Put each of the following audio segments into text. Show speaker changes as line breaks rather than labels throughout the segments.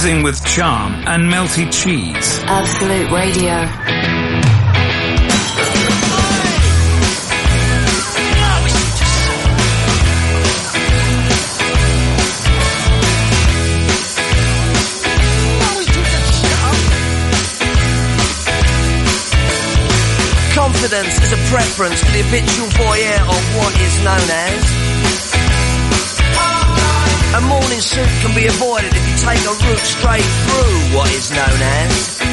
Buzzing with charm and melty cheese.
Absolute Radio.
Confidence is a preference for the habitual voyeur of what is known as. A morning suit can be avoided if you take a route straight through what is known as.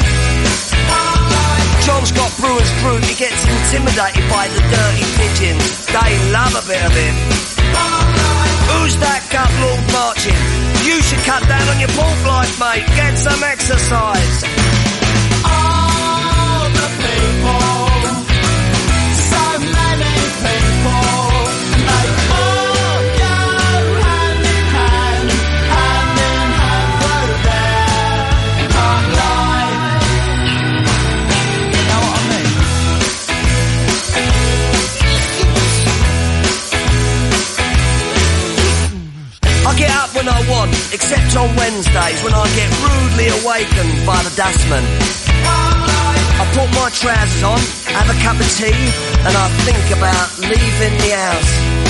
John's got brewer's fruit, he gets intimidated by the dirty pigeons. They love a bit of him. Who's that gut lord marching? You should cut down on your pork life, mate. Get some exercise. All the people. When I want, except on Wednesdays when I get rudely awakened by the dustman. I put my trousers on, have a cup of tea, and I think about leaving the house.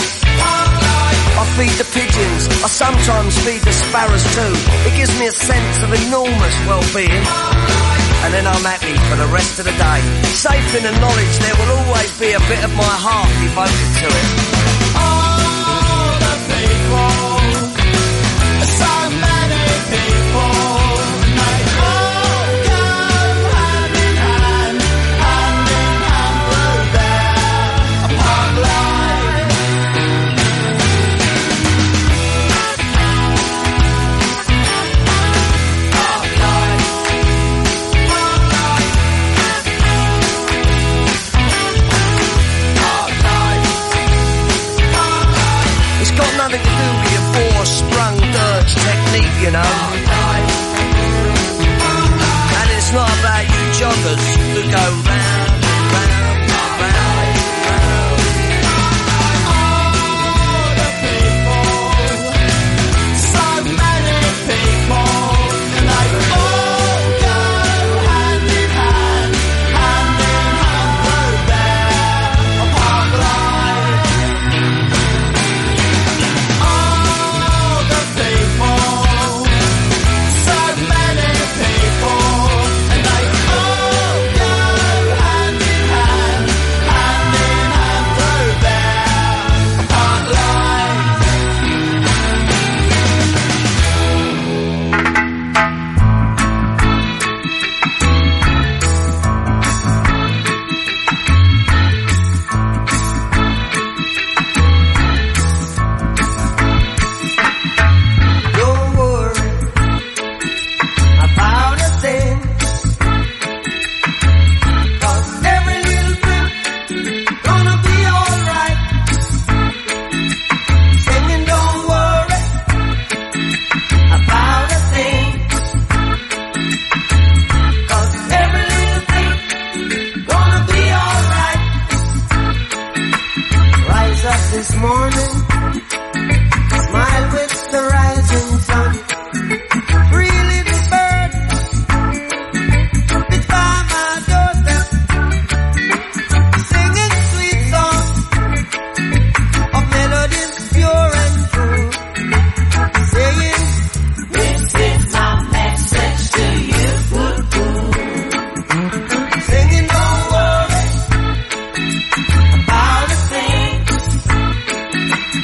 I feed the pigeons, I sometimes feed the sparrows too. It gives me a sense of enormous well-being. And then I'm happy for the rest of the day, safe in the knowledge there will always be a bit of my heart devoted to it. All the people. So many people, they all go hand in hand through their pub life. It's got nothing to do with your four-sprung dirge technique, you know. And it's not about you joggers who go round, round, round, round. All the people, so many people, and they all go hand in hand through their pub life. All the people, so many people, and they all go hand in hand through their pub life. Don't worry about a thing, 'cause every little thing gonna be alright. Singing, don't worry about a thing, 'cause every little thing gonna be alright. Rise up this morning, smile with the rising sun. Three little birds, it's by my doorstep, singing sweet songs of melodies pure and true, saying, this is my message to you. Singing, don't worry about a thing,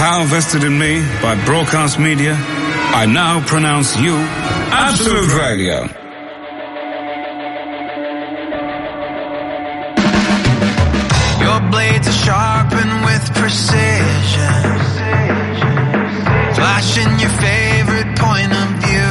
power vested in me by broadcast media, I now pronounce you Absolute Radio.
Your blades are sharpened with precision, flashing your favorite point of view.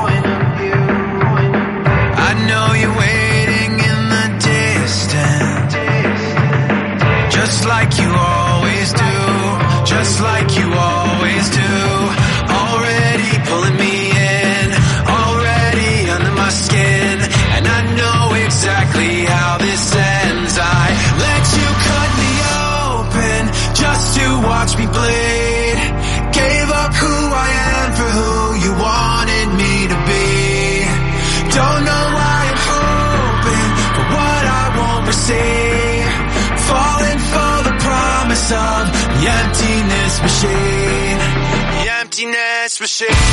I know you're waiting in the distance, just like you always do, just like you always do. Already pulling me in, already under my skin, and I know exactly how this ends. I let you cut me open just to watch me bleed. Gave up who I am for who you wanted me to be. Don't know why I'm hoping for what I won't receive. Falling for the promise of the emptiness machine. The emptiness machine.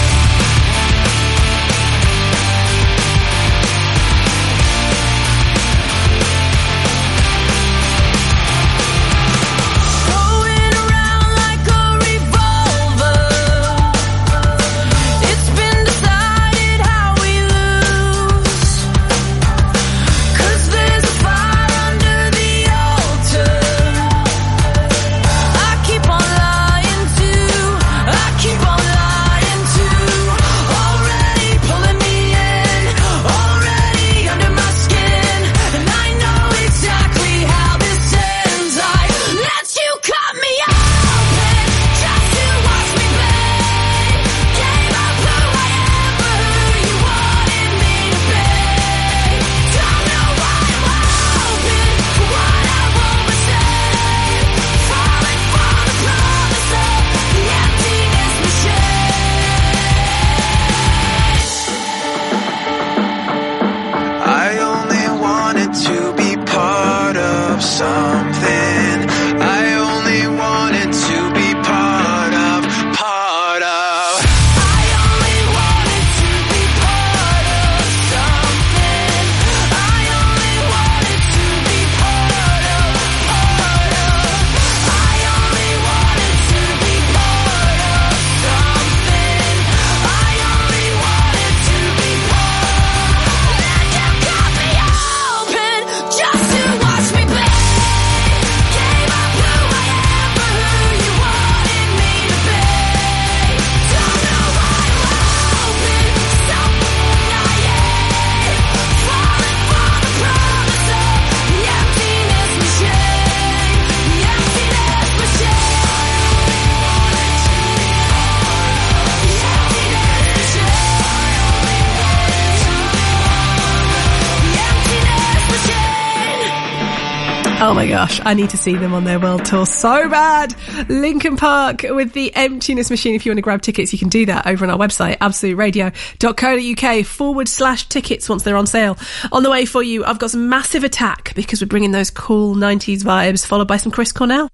Oh my gosh, I need to see them on their world tour so bad. Linkin Park with the Emptiness Machine. If you want to grab tickets, you can do that over on our website, absoluteradio.co.uk/tickets once they're on sale. On the way for you, I've got some Massive Attack because we're bringing those cool 90s vibes, followed by some Chris Cornell.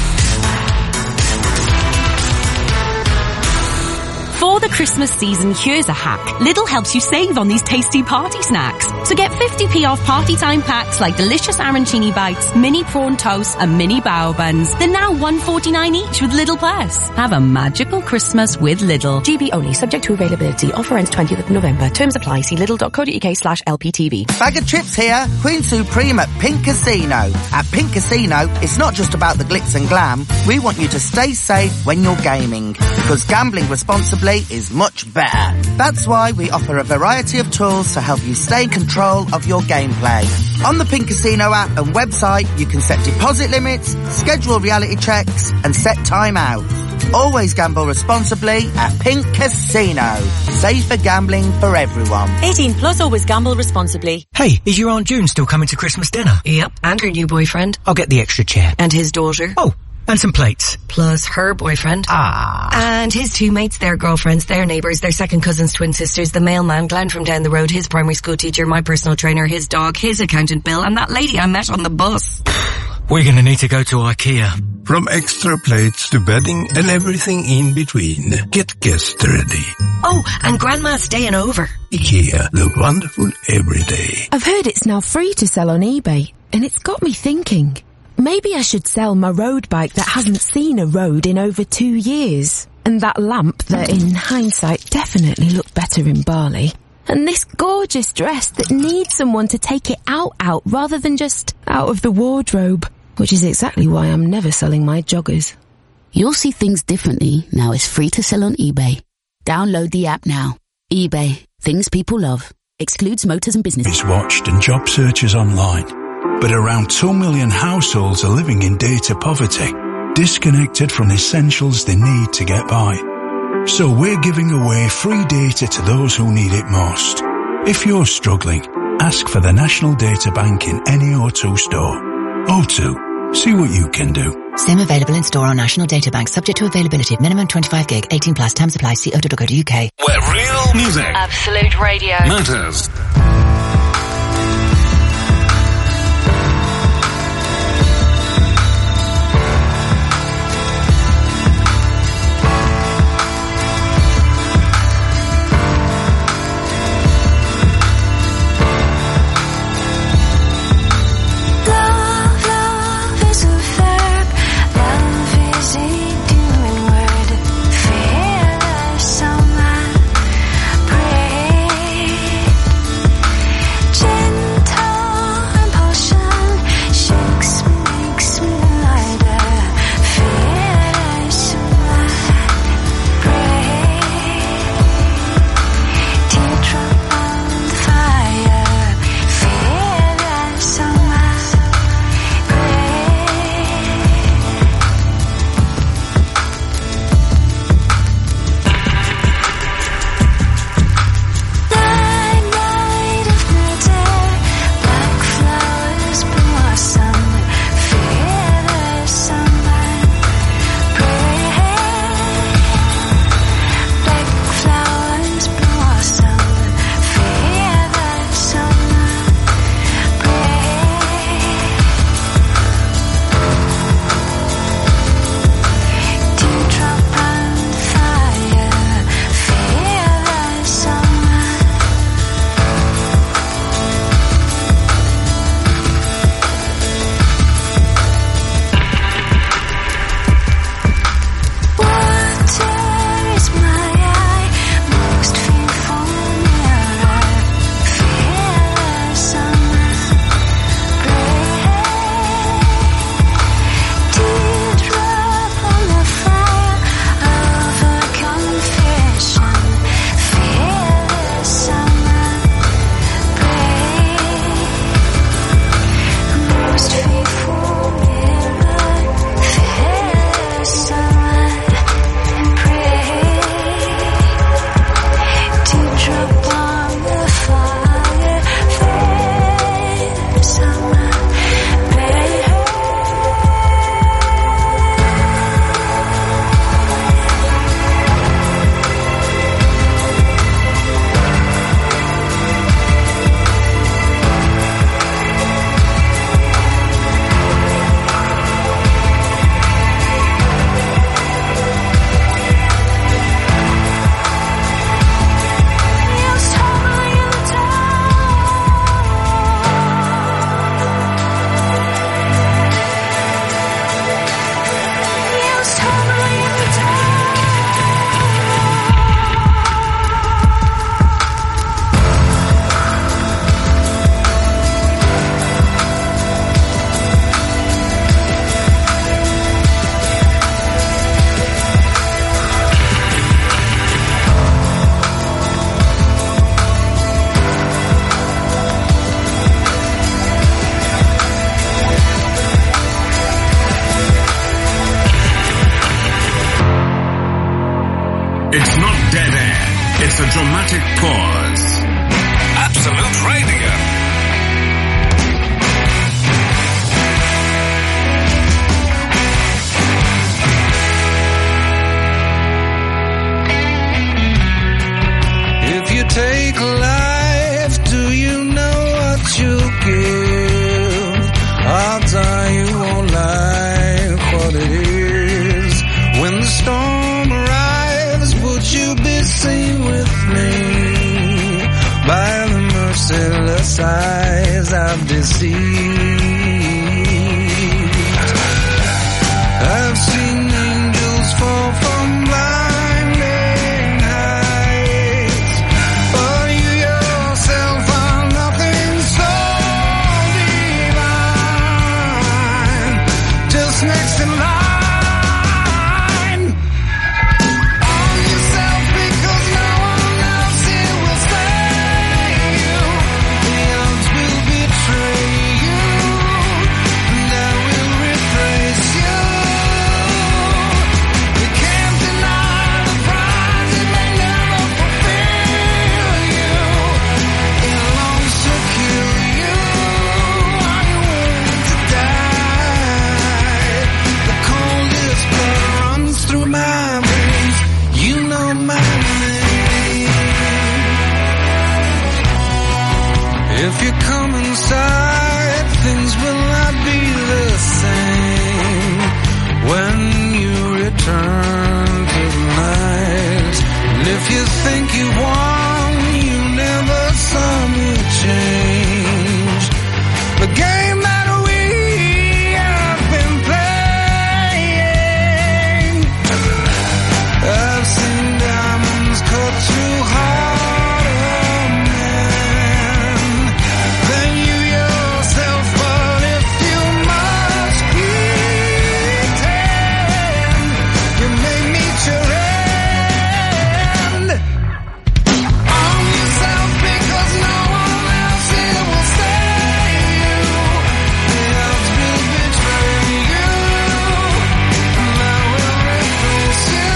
For the Christmas season, here's a hack. Lidl helps you save on these tasty party snacks. So get 50p off party time packs like delicious arancini bites, mini prawn toast and mini bao buns. They're now $1.49 each with Lidl Plus. Have a magical Christmas with Lidl.
GB only, subject to availability. Offer ends 20th of November. Terms apply. See lidl.co.uk/LPTV.
Bag of chips here. Queen Supreme at Pink Casino. At Pink Casino, it's not just about the glitz and glam. We want you to stay safe when you're gaming, because gambling responsibly is much better. That's why we offer a variety of tools to help you stay in control of your gameplay. On the Pink Casino app and website, you can set deposit limits, schedule reality checks, and set time out. Always gamble responsibly at Pink Casino. Safer gambling for everyone.
18 plus, always gamble responsibly.
Hey, is your Aunt June still coming to Christmas dinner?
Yep, and her new boyfriend.
I'll get the extra chair.
And his daughter.
Oh, and some plates.
Plus her boyfriend.
Ah.
And his two mates, their girlfriends, their neighbours, their second cousins, twin sisters, the mailman, Glenn from down the road, his primary school teacher, my personal trainer, his dog, his accountant Bill, and that lady I met on the bus.
We're going to need to go to IKEA.
From extra plates to bedding and everything in between. Get guests ready.
Oh, and Grandma's staying over.
IKEA, the wonderful everyday.
I've heard it's now free to sell on eBay, and it's got me thinking. maybe I should sell my road bike that hasn't seen a road in over 2 years. And that lamp that, in hindsight, definitely looked better in Bali. And this gorgeous dress that needs someone to take it out rather than just out of the wardrobe. Which is exactly why I'm never selling my joggers.
You'll see things differently now it's free to sell on eBay. Download the app now. eBay. Things people love. Excludes motors and business.
Is watched and job searches online. But around 2 million households are living in data poverty, disconnected from essentials they need to get by. So we're giving away free data to those who need it most. If you're struggling, ask for the National Data Bank in any O2 store. O2. See what you can do.
SIM available in store on National Data Bank, subject to availability. Minimum 25 gig, 18 plus. Terms apply. See o2.co.uk.
Where real music
Absolute Radio
matters. It's not dead air. It's a dramatic pause. Absolute Radio.
If you take life, do you know what you'll give? Odds are you won't like what it is. When the storm arrives, would you be seen with me? By the merciless eyes I've deceived. think you won, you never saw me change. The game that we have been playing. I've seen diamonds cut too hard of men than you yourself, but if you must pretend, you may meet your end. Arm yourself because no one else here will save you. The odds will betray you, and I will replace you.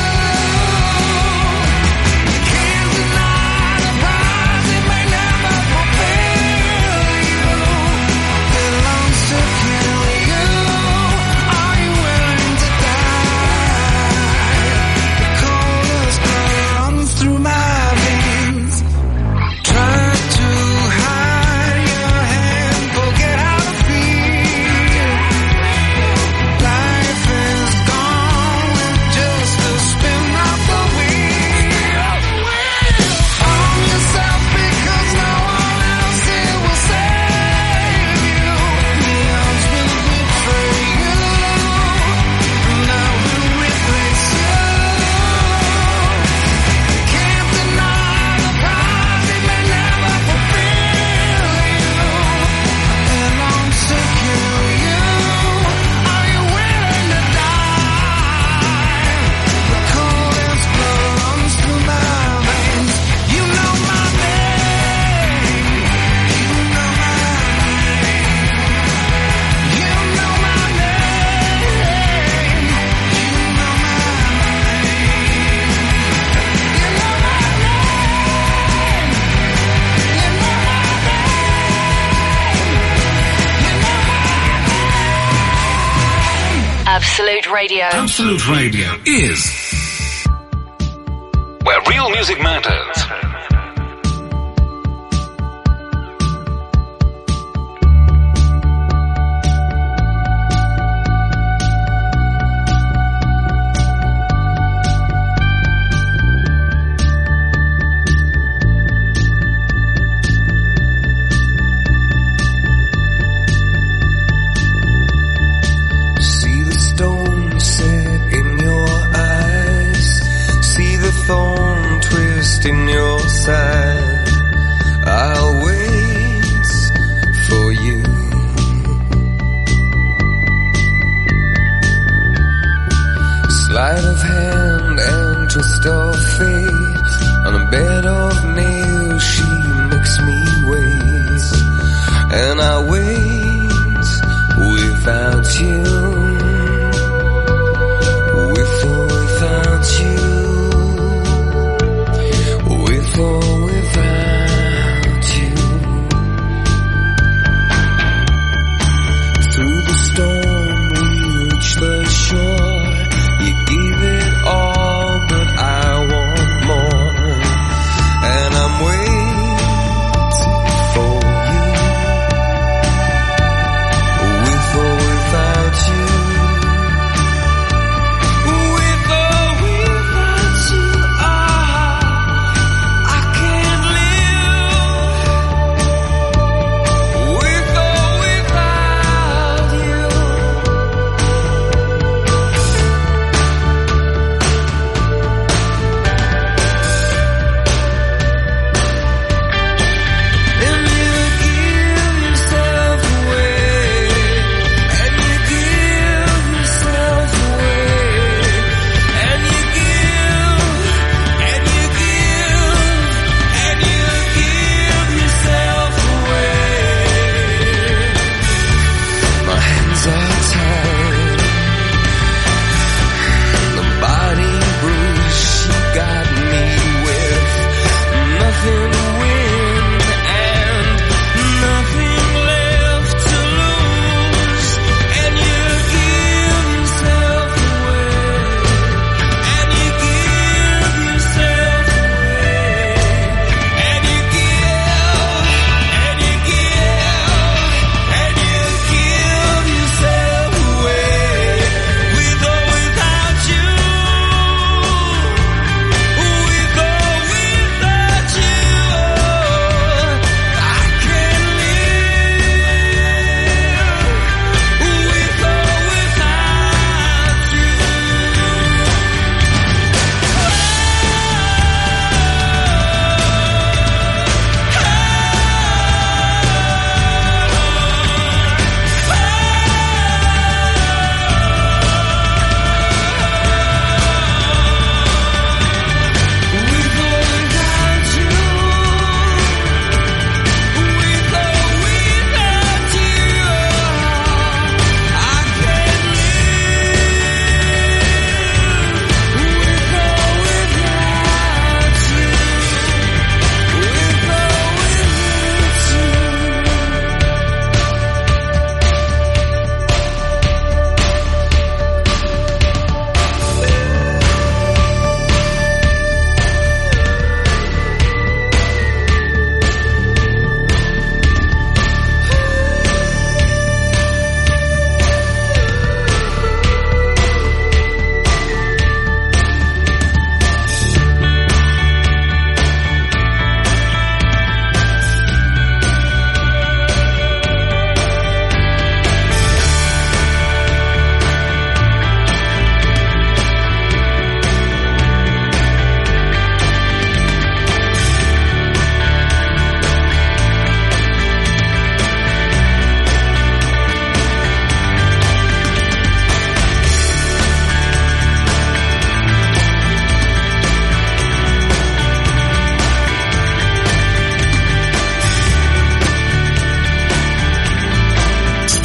You can't deny the prize, it may never fulfill you. It longs to kill you. Are you willing to die? The coldest blood runs through my veins. Try to hide your hand, forget how to feel. Life is gone with just a spin of the wheel. Arm yourself because no one else here will save you. The odds will betray you, and I will replace you. Can't deny the prize, it may never fulfill you. It longs to kill you. Are you willing to die? The coldest blood runs through my veins. You know my name. You know my name. You know my name. You know my
Absolute Radio.
Absolute Radio is
where real music matters.
See the stone set in your eyes. See the thorn twist in your side. I'll wait for you. Sleight of hand and twist of fate. On a bed of nails she makes me wait. And I wait without you. With or without you. With or without you. Through the storm we reach the shore. You give it all, but I want more. And I'm waiting for you. With or without you.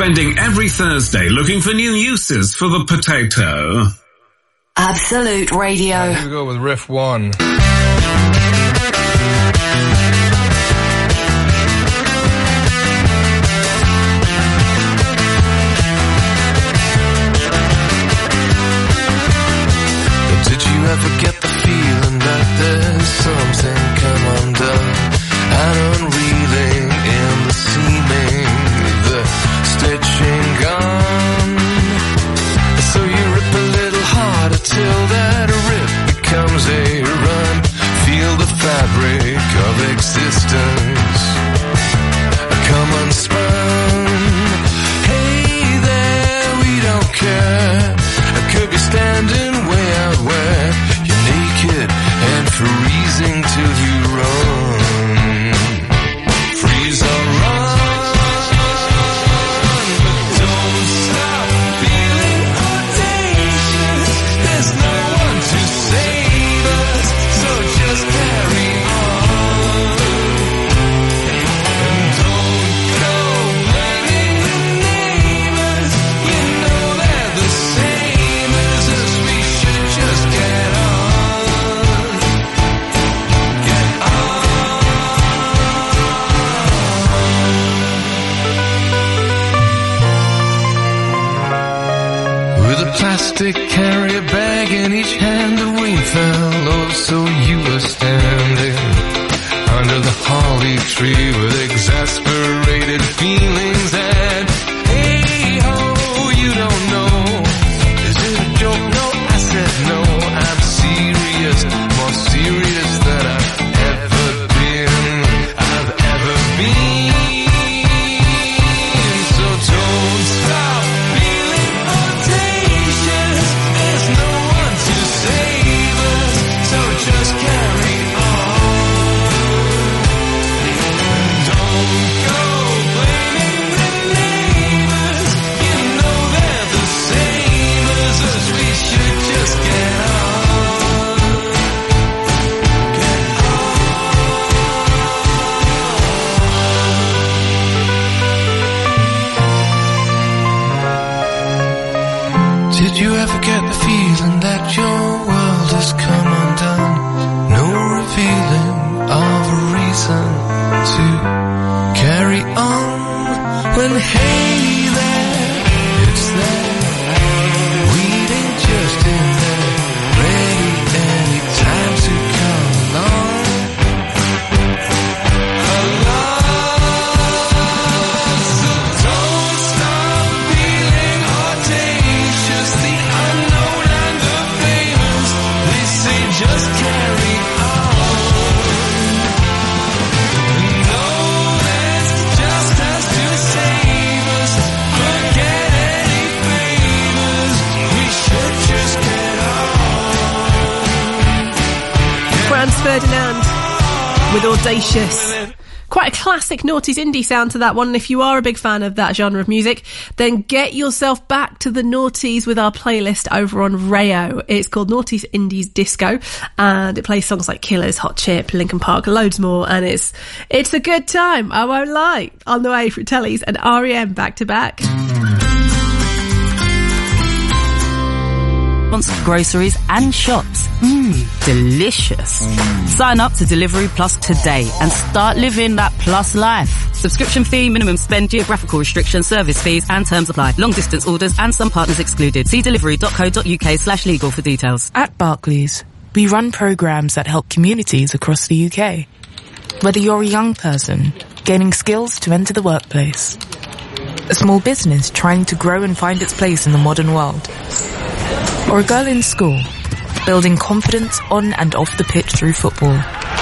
spending every Thursday looking for new uses for the potato.
Absolute Radio.
Here we go with riff 1.
Did you ever get the feeling that there's something come undone and unreeling in the seaming, the stitching gone? So you rip a little harder till that rip becomes a run. Feel the fabric of existence come unspun. Hey there, we don't care. I could be standing way out where you're naked and freezing till you run. Freeze or run, but don't stop feeling audacious. There's no one to save us, so just carry on. And don't go blaming the neighbors. You know they're the same as us. We should just get on. Get on. With a plastic carrier bag in each hand, the rain fell. Oh, so you were standing under the holly tree with exasperated feelings that, hey ho, you don't know. Is it a joke? No, I said no. I'm serious, more serious than I've ever been. I've ever been. So don't stop feeling audacious. There's no one to save us, so just carry on. Don't go blaming the neighbors. You know they're the same as us. We should just get on. Get on. Did you ever get the feeling that your world has come undone? No revealing of a reason to carry on. When hey there, it's there, waiting just in there, ready any time to come along. So don't stop feeling audacious. The unknown and the famous, they say just carry on. No, there's just us to save us. Forget any favors. We should just get on.
Franz Ferdinand with Audacious. Quite a classic noughties indie sound to that one, and if you are a big fan of that genre of music, then get yourself back to the noughties with our playlist over on Rayo. It's called Noughties Indies Disco, and it plays songs like Killers, Hot Chip, Linkin Park, loads more, and it's a good time, I won't lie. On the way, Fratellis and R.E.M. back to back.
Groceries and shops. Delicious. Sign up to Delivery Plus today and start living that plus life. Subscription fee, minimum spend, geographical restrictions, service fees and terms apply. Long distance orders and some partners excluded. See delivery.co.uk/legal for details.
At Barclays, we run programs that help communities across the UK. Whether you're a young person gaining skills to enter the workplace, a small business trying to grow and find its place in the modern world, or a girl in school building confidence on and off the pitch through football.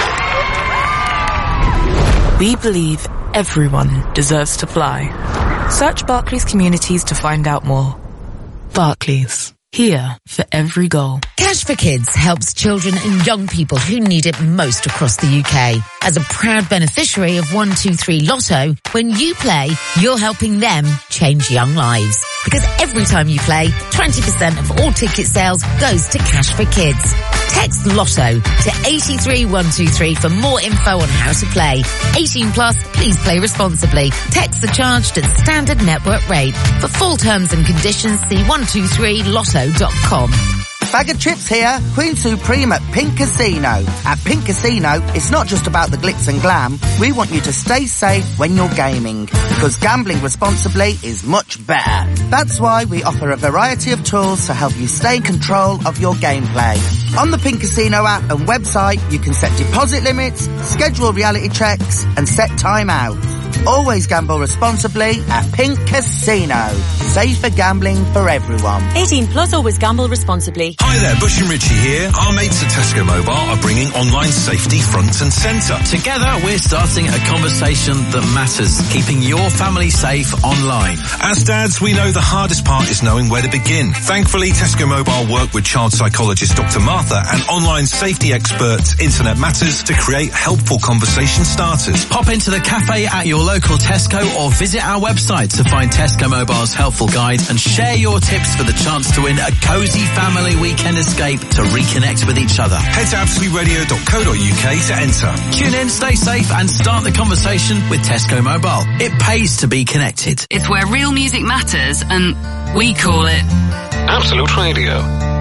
We believe everyone deserves to fly. Search Barclays Communities to find out more. Barclays, here for every goal.
Cash for Kids helps children and young people who need it most across the UK. As a proud beneficiary of 123 Lotto, when you play, you're helping them change young lives. Because every time you play, 20% of all ticket sales goes to Cash for Kids. Text Lotto to 83123 for more info on how to play. 18 plus, please play responsibly. Text are charged at standard network rate. For full terms and conditions, see 123lotto.com.
Bag of chips here, Queen Supreme at Pink Casino. At Pink Casino, it's not just about the glitz and glam. We want you to stay safe when you're gaming, because gambling responsibly is much better. That's why we offer a variety of tools to help you stay in control of your gameplay. On the Pink Casino app and website, you can set deposit limits, schedule reality checks, and set timeouts. Always gamble responsibly at Pink Casino. Safer gambling for everyone.
18 plus, always gamble responsibly.
Hi there, Bush and Richie here. Our mates at Tesco Mobile are bringing online safety front and centre.
Together, we're starting a conversation that matters, keeping your family safe online.
As dads, we know the hardest part is knowing where to begin. Thankfully, Tesco Mobile work with child psychologist Dr. Martha and online safety experts Internet Matters to create helpful conversation starters.
Pop into the cafe at your local Tesco or visit our website to find Tesco Mobile's helpful guide and share your tips for the chance to win a cosy family weekend escape to reconnect with each other.
Head to absoluteradio.co.uk to enter.
Tune in, stay safe and start the conversation with Tesco Mobile. It pays to be connected.
It's where real music matters and we call it
Absolute Radio.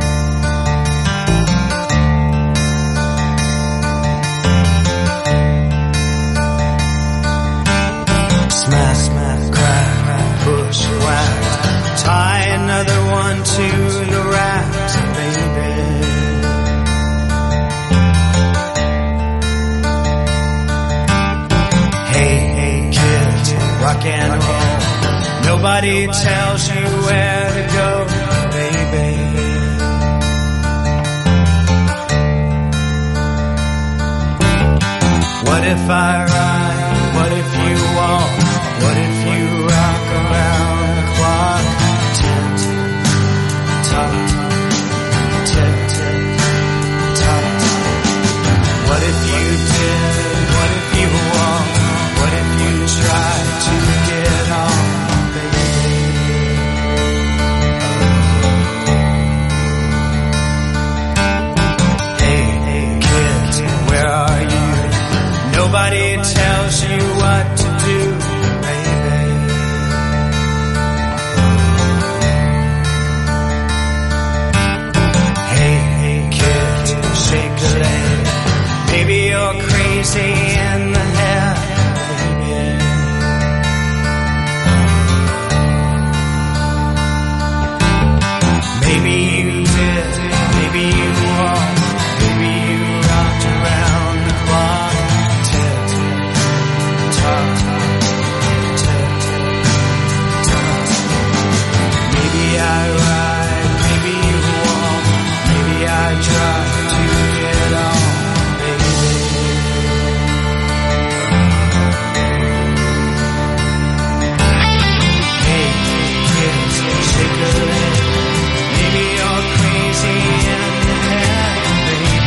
Smash, smash, crack, push, whack. Tie another one to the racks, baby. Hey, hey, kids, rock and roll. Nobody tells you where to go, baby. What if I ride? What if you walk? What if you rock around the clock? Tick, tock, tick, tock. What if you did? What if you walk? What if you tried to get on, baby? Hey, hey, kids, where are you? Nobody tells you what to do, baby. Hey, hey, kid, shake a leg. Maybe you're crazy in the head, baby. Maybe you did, maybe you walked, maybe you rocked around the clock. Maybe I ride, maybe you walk, maybe I try to get on, baby. Hey, kids, shake a leg. Maybe you're crazy in the head, baby.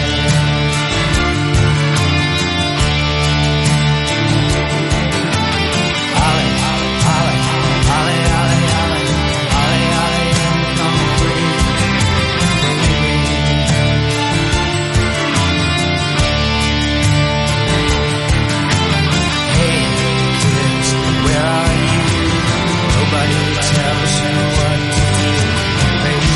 Tells you what to do, baby.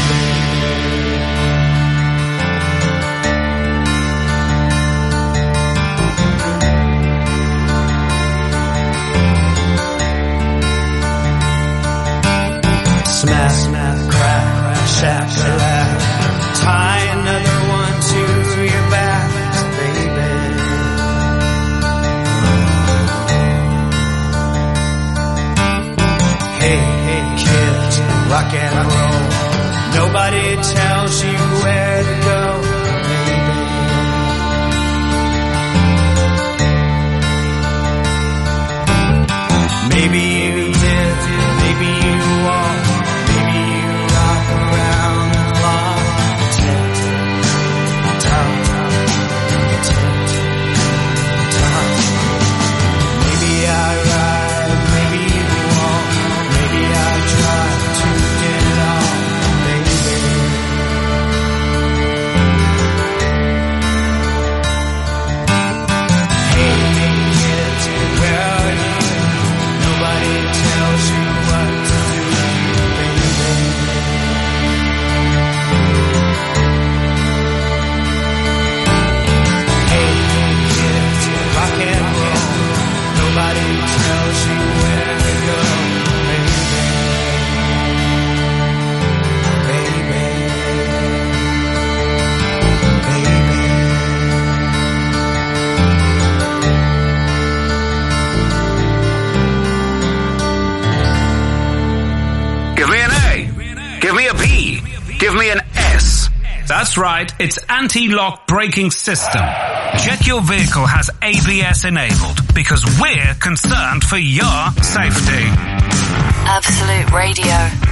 Smash, smash, crack, shack-a-lack. Tie another one to your back, baby. Hey, hey, kids, rock and roll. Nobody tells you where to go, baby. Maybe you did, maybe you won't. Maybe you rock around the clock. Tick, tock, tick, tock. Maybe I ride, maybe you won't. Maybe I try to
me an S. That's right, it's anti-lock braking system. Check your vehicle has ABS enabled because we're concerned for your safety.
Absolute Radio.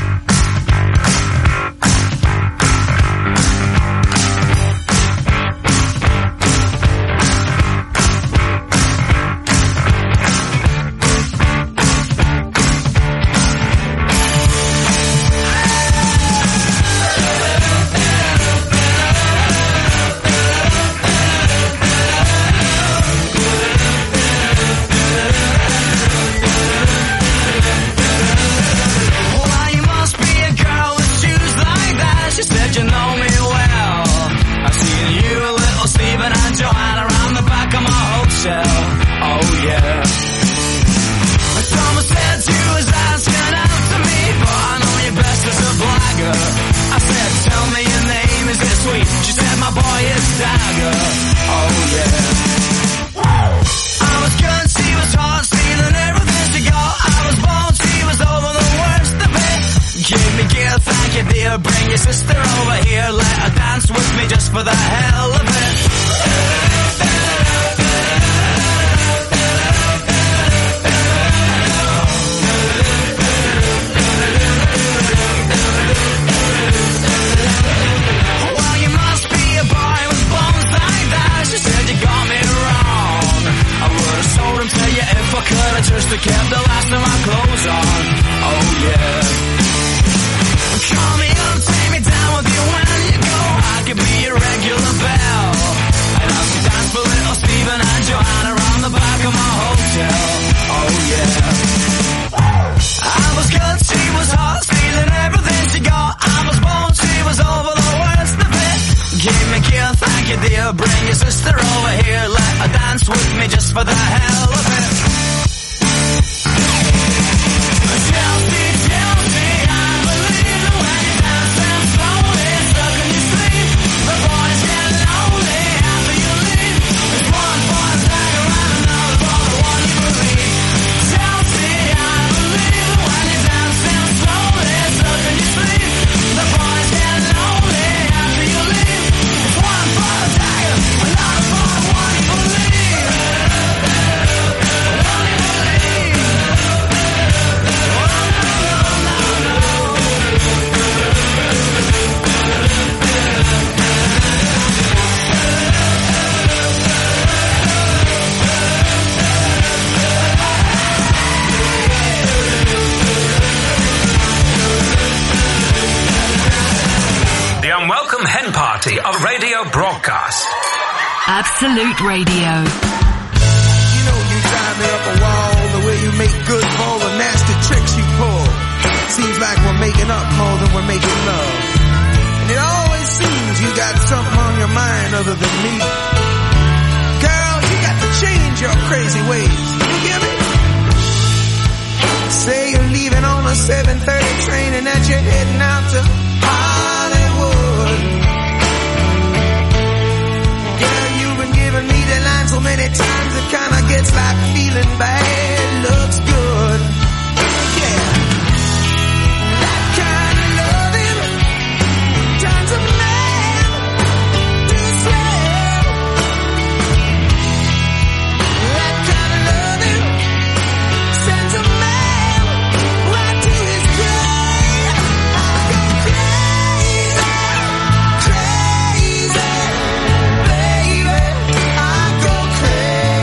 Bring your sister over here, let her dance with me just for the hell of it. Well, you must be a boy with bones like that. She said you got me wrong. I would have sold him to you if I could. I just kept the last of my clothes on. Oh yeah. Call me up, take me down with you when you go. I could be your regular belle. And I'll see dance for little Stephen and Joanna around the back of my hotel. Oh yeah. I was good, she was hot, stealing everything she got. I was born, she was over the worst of it. Give me a kill, thank you dear. Bring your sister over here, let her dance with me just for the hell of it. Chelsea, Chelsea, I believe the way you dance and slowly stuck in your sleep. The boys get lonely after you leave. There's one for the dagger and another for the one you believe. Chelsea, I believe the way you dance and slowly stuck in your sleep. The boys get lonely after you leave. There's one for the dagger, another for the one you believe. One you believe.
The Unwelcome Hen Party of radio broadcast.
Absolute Radio.
You know you drive me up a wall, the way you make good for all the nasty tricks you pull. Seems like we're making up more than we're making love. And it always seems you got something on your mind other than me. Girl, you got to change your crazy ways. You hear me? Say you're leaving on a 7:30 train and that you're heading out to Hollywood. Girl, you've been giving me the line so many times it kinda gets like feeling bad looks good. Yeah. That kind of loving turns a man to slave. That kind of loving sends a man right to his grave. I go crazy, crazy, baby. I go crazy.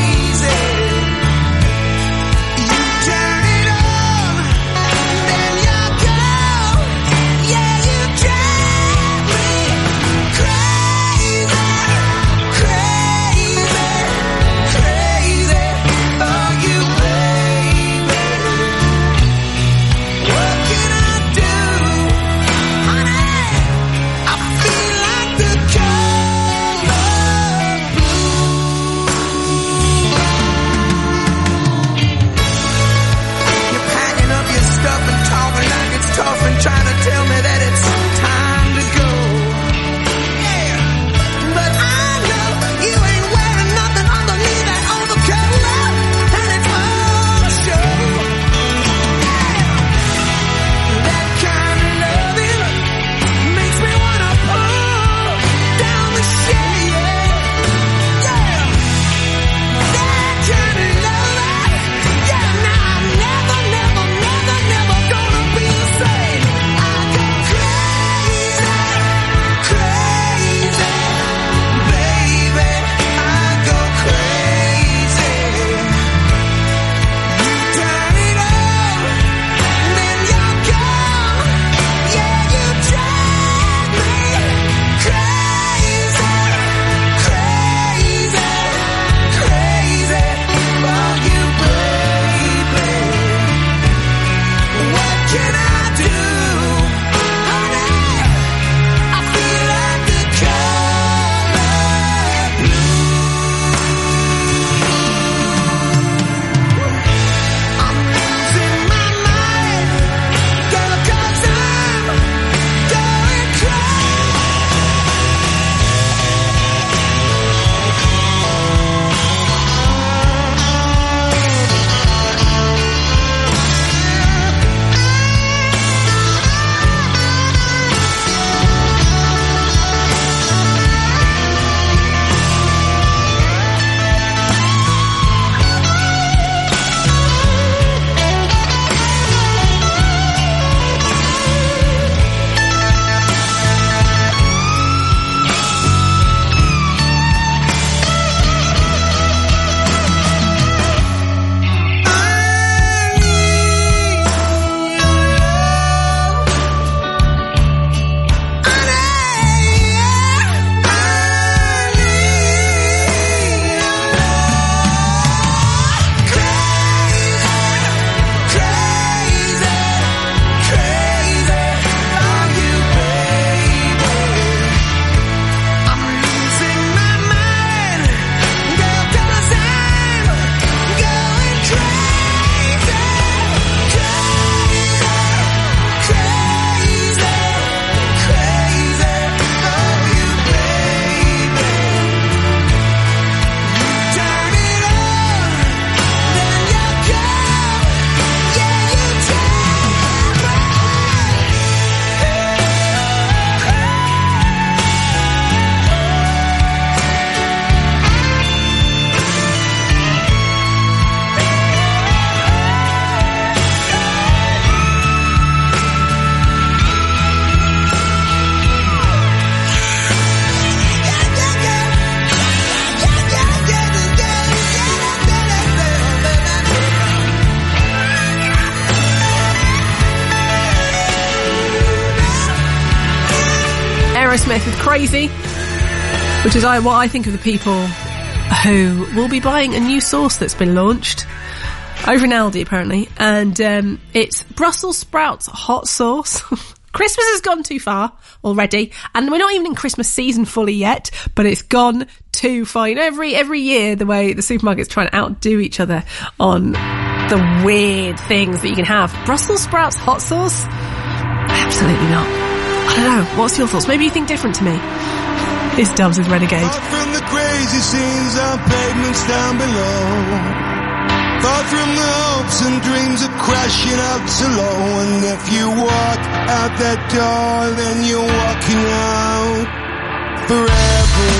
Smith with Crazy, which is what I think of the people who will be buying a new sauce that's been launched over in Aldi apparently, and it's Brussels sprouts hot sauce. Christmas has gone too far already, and we're not even in Christmas season fully yet, but it's gone too far. You know, every year the way the supermarkets try and outdo each other on the weird things that you can have. Brussels sprouts hot sauce? Absolutely not. I don't know. What's your thoughts? Maybe you think different to me. It's Dubs with Renegade.
Far from the crazy scenes on pavements down below. Far from the hopes and dreams of crashing out so low. And if you walk out that door, then you're walking out forever.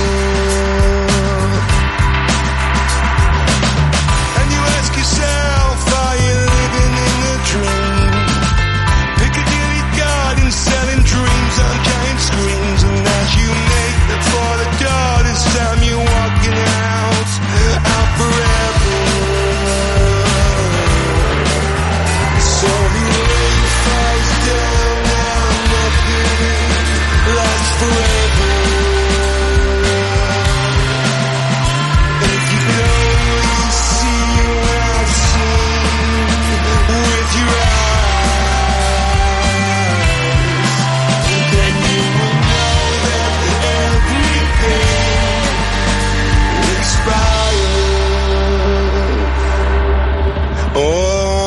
And you ask yourself, are you living in a dream? Piccadilly Gardens selling dreams on giant screens. And as you make it for the door, this time you're walking out forever. So the rain falls down on nothing lasts forever. If you could only see what I've seen with your eyes, then you will know that everything expired. Oh.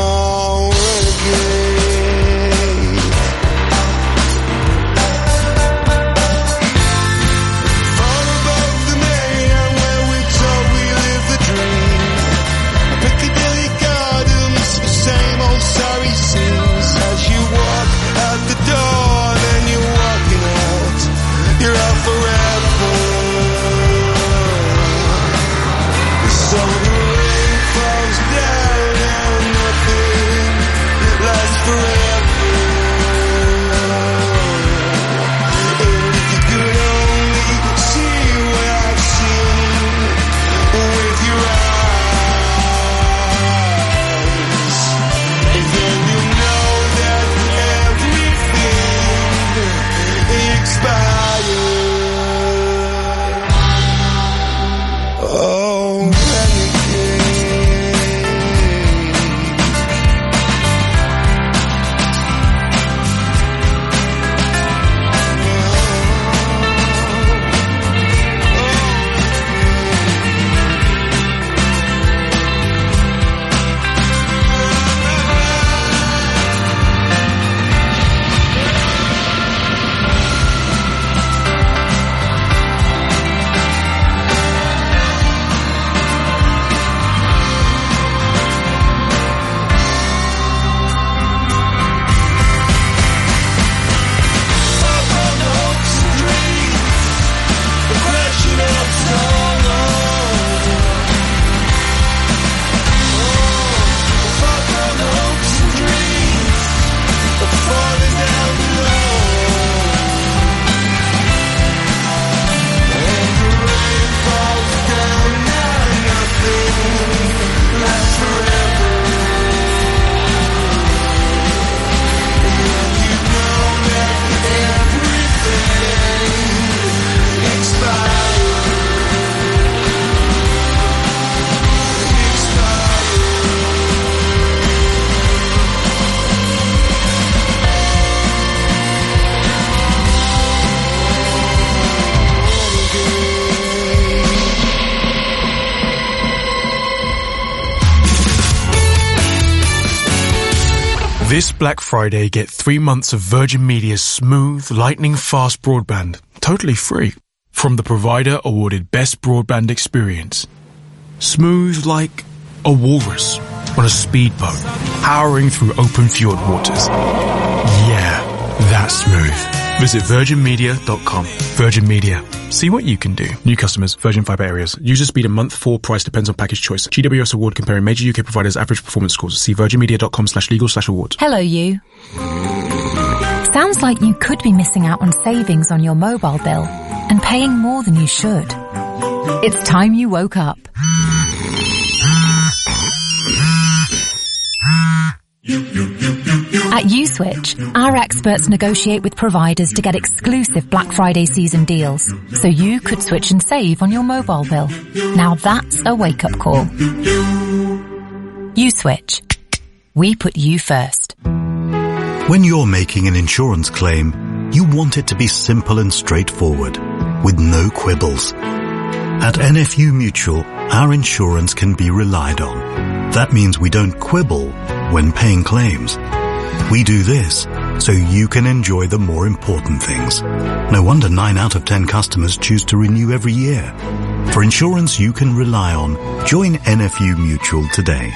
This Black Friday, get 3 months of Virgin Media's smooth, lightning-fast broadband, totally free, from the provider awarded Best Broadband Experience. Smooth like a walrus on a speedboat, powering through open fjord waters. Yeah, that's smooth. Visit virginmedia.com. Virgin Media. See what you can do. New customers, Virgin Fibre areas. User speed a month, full price depends on package choice. GWS award comparing major UK providers' average performance scores. See virginmedia.com/legal/awards.
Hello, you. Sounds like you could be missing out on savings on your mobile bill and paying more than you should. It's time you woke up. At At Uswitch, our experts negotiate with providers to get exclusive Black Friday season deals, so you could switch and save on your mobile bill. Now that's a wake-up call. Uswitch. We put you first.
When you're making an insurance claim, you want it to be simple and straightforward, with no quibbles. At NFU Mutual, our insurance can be relied on. That means we don't quibble when paying claims. We do this so you can enjoy the more important things. No wonder 9 out of 10 customers choose to renew every year. For insurance you can rely on, join NFU Mutual today.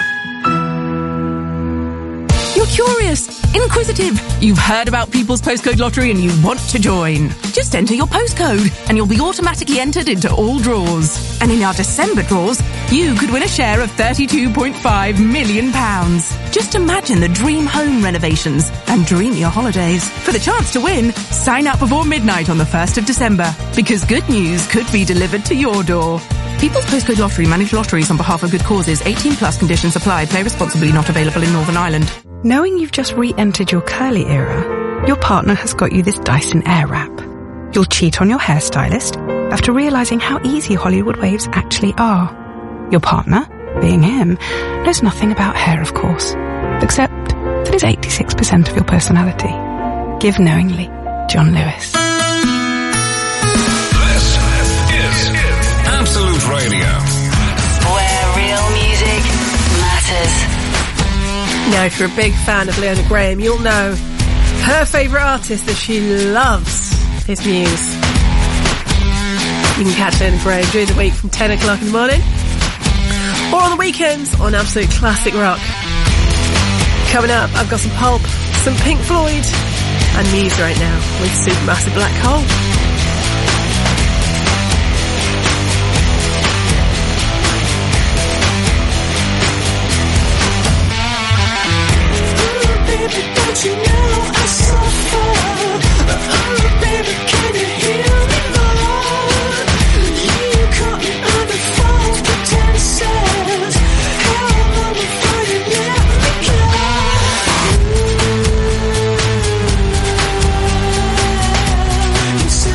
You're curious, inquisitive. You've heard about People's Postcode Lottery and you want to join. Just enter your postcode and you'll be automatically entered into all draws. And in our December draws, you could win a share of £32.5 million. Just imagine the dream home renovations and dream your holidays. For the chance to win, sign up before midnight on the 1st of December, because good news could be delivered to your door. People's Postcode Lottery manage lotteries on behalf of good causes. 18 plus conditions apply. Play responsibly. Not available in Northern Ireland.
Knowing you've just re-entered your curly era, your partner has got you this Dyson Airwrap. You'll cheat on your hairstylist after realising how easy Hollywood waves actually are. Your partner, being him, knows nothing about hair, of course, except that it's 86% of your personality. Give knowingly, John Lewis.
This is Absolute Radio,
where real music matters.
Now, if you're a big fan of Leona Graham, you'll know her favourite artist that she loves is Muse. You can catch Leona Graham during the week from 10 o'clock in the morning, or on the weekends on Absolute Classic Rock. Coming up, I've got some Pulp, some Pink Floyd, and Muse right now with Supermassive Black Hole.
Don't you know I suffer? Oh, baby, can you hear me more? You caught me under false pretenses. How long before you let me go? You say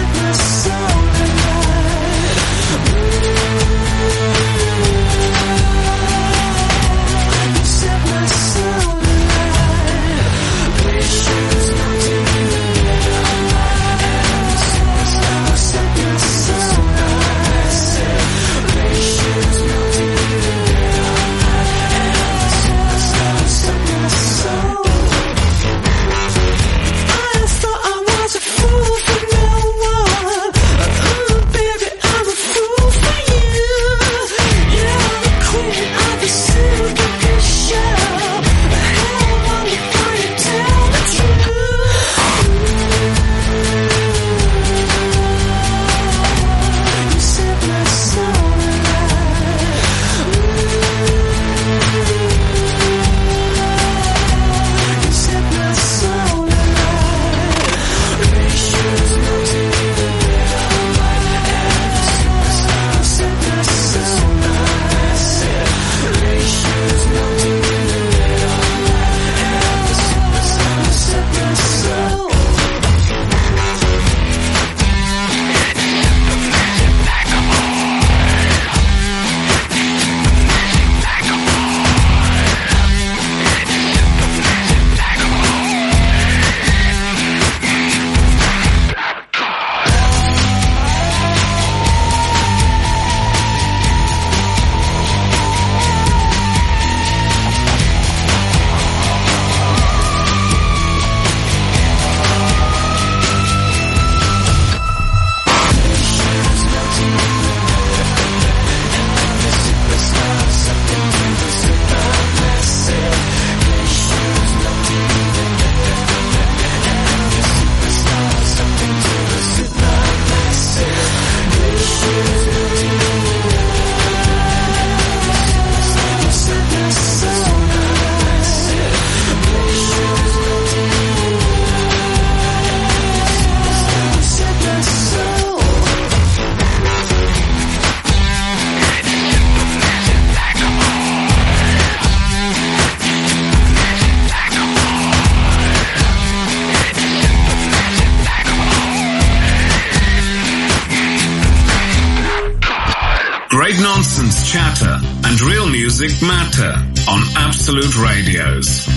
Avoid nonsense chatter and real music matter on Absolute Radios.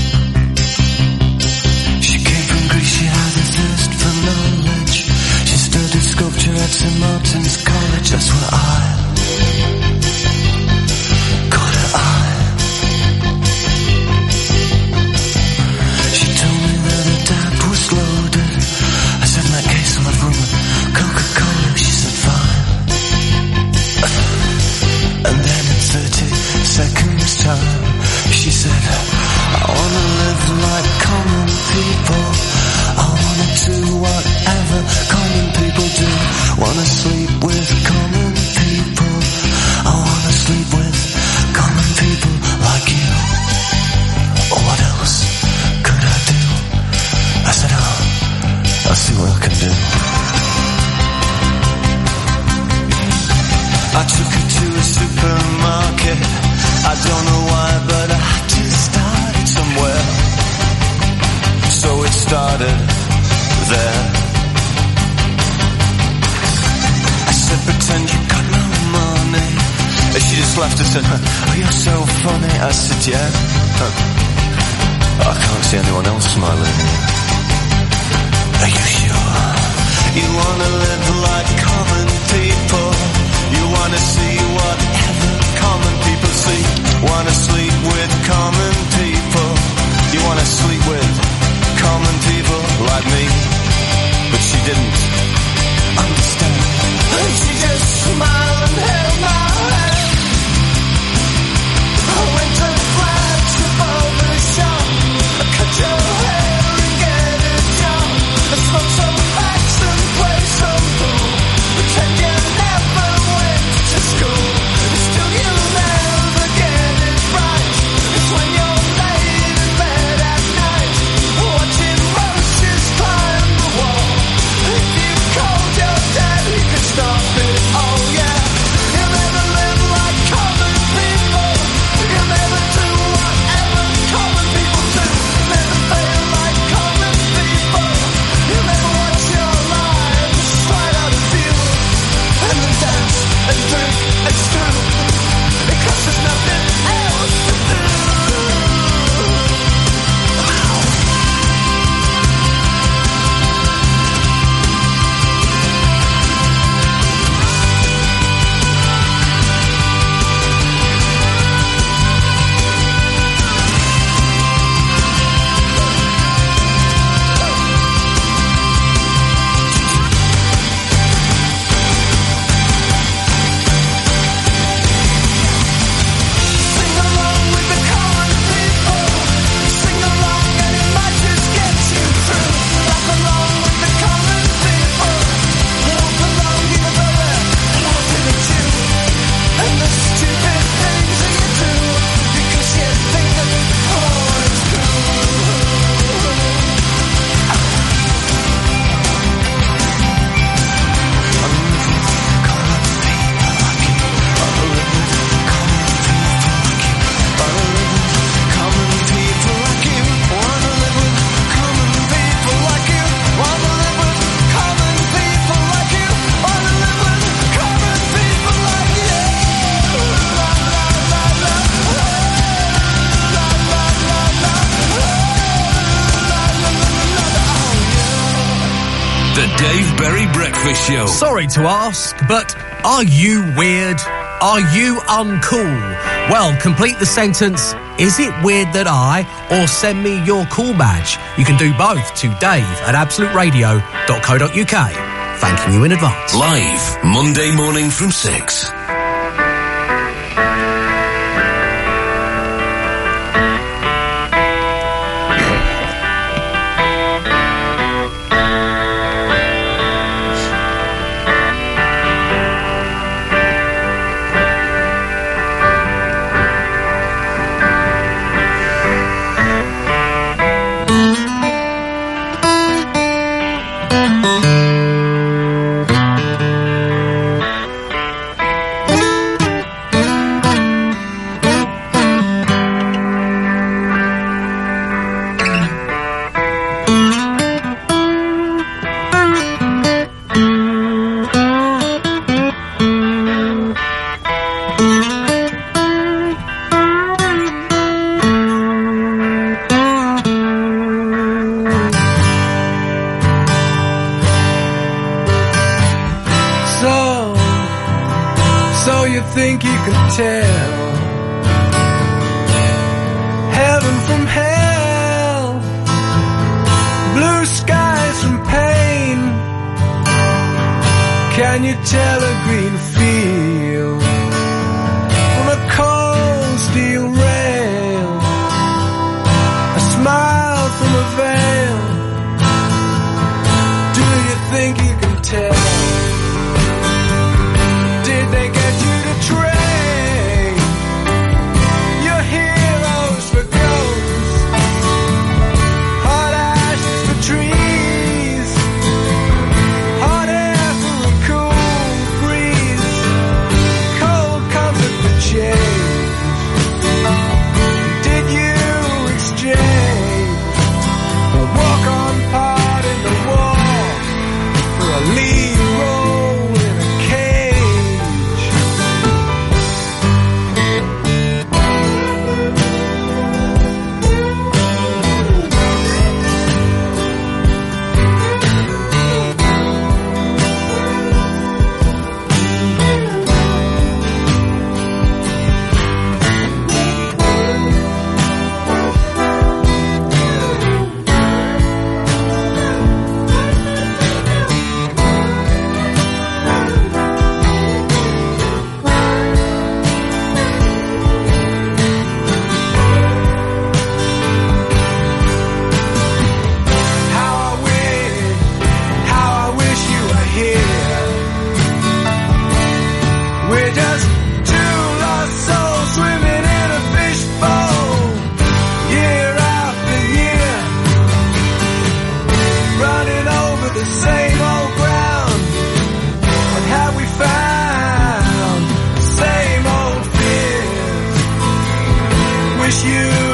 She came from Greece, she had a thirst for knowledge. She studied sculpture at St. Martin's College. That's where I got her eye. She told me that her dad was loaded. I said, in that case I'll have rum and Coca-Cola. She said, fine. And then in 30 seconds time, she said, I wanna live like common people. I wanna do whatever common people do. Wanna sleep with common people. I wanna sleep with common people like you. What else could I do? I said, I'll see what I can do. I took her to a supermarket. I don't know why, but I had to start it somewhere. So it started there. I said, pretend you got no money. And she just laughed and said, oh, you're so funny. I said, yeah. I can't see anyone else smiling. Are you sure? You wanna live like common people. You wanna see whatever common people see. Wanna sleep with common people. You wanna sleep with common people like me. But she didn't understand. And she just smiled and held my hand. I went to the flagship barber shop. I cut your hair and get a job. I smoke some packs and play some pool. Pretend you never went to school. Still you'll never get it right. It's when you're laid in bed at night, watching roaches climb the wall. If you called your dad, he could stop it. Oh yeah. You'll never live like common people. You'll never do whatever common people do. Never fail like common people. You'll never watch your life slide out of view. And then dance and drink and screw. Because there's nothing else to do. Sing along with the common people. Sing along and it might just get you through. Laugh along with the common people. Laugh along even though they're laughing at you. And the stupid things that you do. Because you think that all is common people like you. Wanna live with common people like you. Wanna live with common people like you. Wanna live with common people like you. La la la la. La la la la.
The Dave Berry Breakfast Show.
Sorry to ask, but are you weird? Are you uncool? Well, complete the sentence, is it weird that I, or send me your cool badge. You can do both to dave@absoluteradio.co.uk. Thanking you in advance.
Live, Monday morning from 6.
think you can tell heaven from hell, blue skies from pain? Can you tell a green field from a cold steel rail, a smile from a veil? Do you think you can tell? Did they get you to trade your heroes for ghosts, hot ashes for trees, hot air for a cool breeze, cold comfort for change? Did you exchange a walk-on part in the war for a lead role in a cage? How I wish you were here. We're just two lost souls swimming in a fishbowl, year after year, running over the same old ground. What have we found? Same old fears. Wish you